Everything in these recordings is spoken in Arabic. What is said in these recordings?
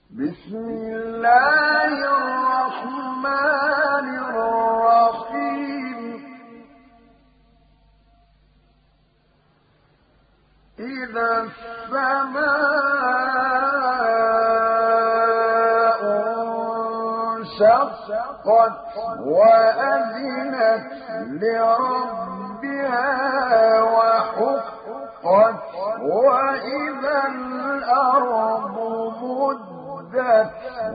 بسم الله الرحمن الرحيم إذا السماء انشقت وأذنت لربها وحقت وإذا الأرض مدت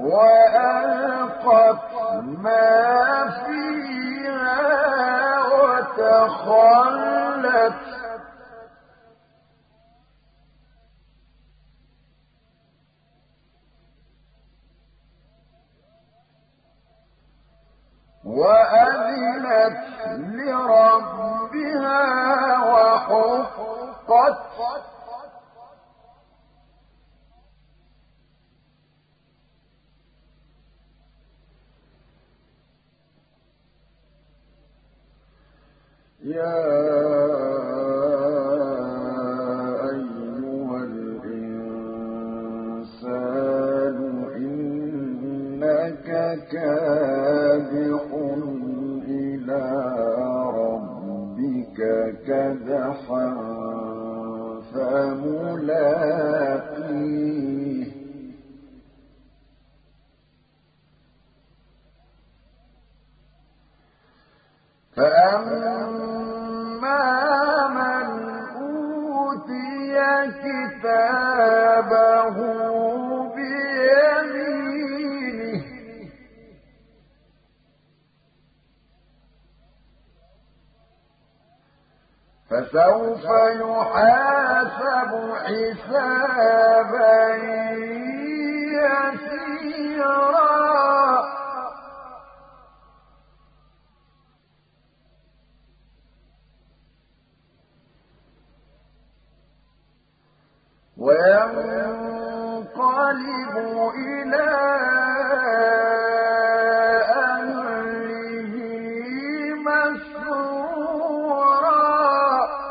وألقت ما فيها وتخلت وأذنت لربها وحقت يا أيها الإنسان إنك كادح إلى ربك كدحا فملاقيه فأما من أوتي كتابه بيمينه فسوف يحاسب حسابا يسيرا وينقلب إلى أهله مسرورا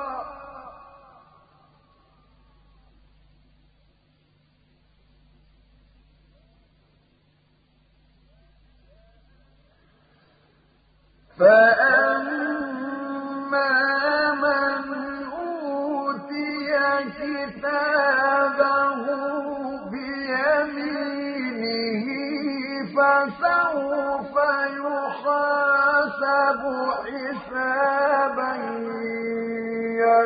فأما من أوتي كتابه بيمينه فسوف يحاسب حسابا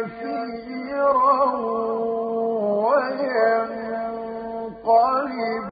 يسيرا وينقلب